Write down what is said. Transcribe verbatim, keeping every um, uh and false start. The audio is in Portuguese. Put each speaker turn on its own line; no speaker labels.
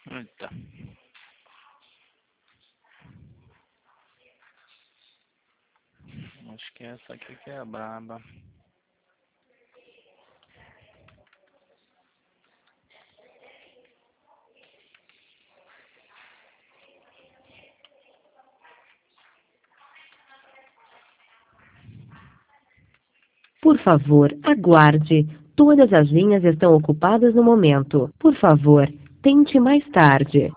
Eita. Acho que essa aqui que é a braba.
Por favor, aguarde. Todas as linhas estão ocupadas no momento. Por favor, tente mais tarde.